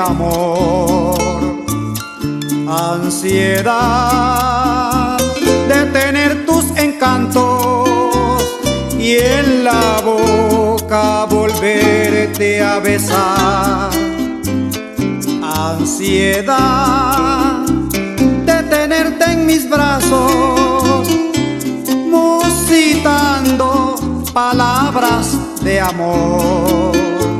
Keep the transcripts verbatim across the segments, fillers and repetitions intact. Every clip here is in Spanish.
amor. Ansiedad de tener tus encantos y en la boca volverte a besar. Ansiedad de tenerte en mis brazos, musitando palabras de amor.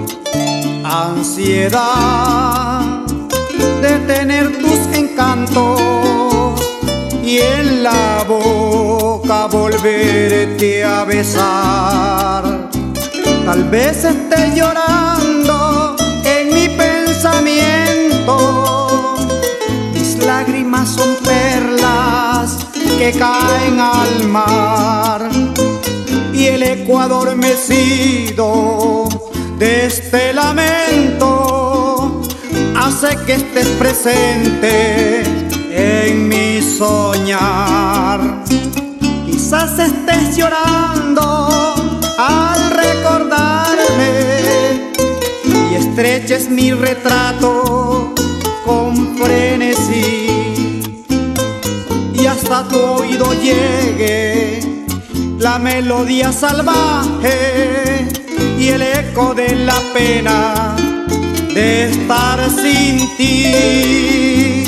Ansiedad de tener tus encantos y en la boca volverte a besar. Tal vez esté llorando en mi pensamiento, mis lágrimas son perlas que caen al mar, y el eco adormecido de este lamento hace que estés presente en mi soñar. Quizás estés llorando al recordarme y estreches mi retrato con frenesí, y hasta tu oído llegue la melodía salvaje y el eco de la pena de estar sin ti.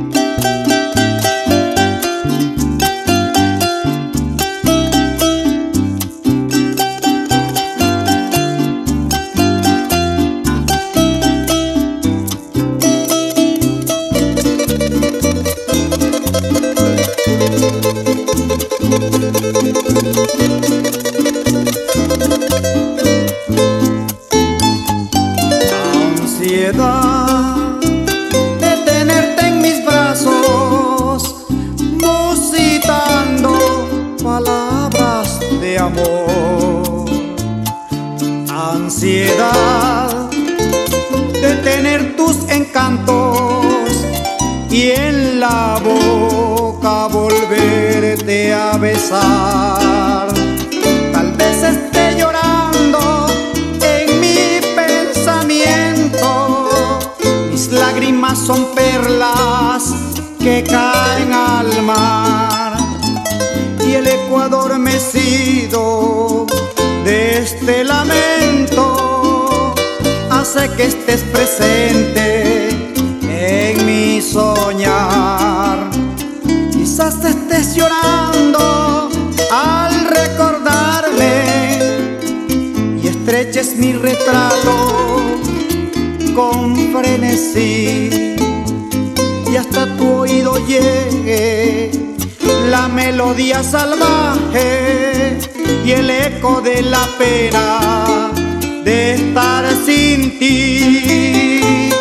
Ansiedad de tenerte en mis brazos, musitando palabras de amor. Ansiedad de tener tus encantos y en la boca volverte a besar. Tal vez esté llorando en mi pensamiento, mis lágrimas son perlas que caen al mar, y el eco adormecido de este lamento hace que estés presente en mi soñar. Quizás te estés llorando al recordarme y estreches mi retrato con frenesí, y hasta tu oído llegue la melodía salvaje y el eco de la pena de estar sin ti.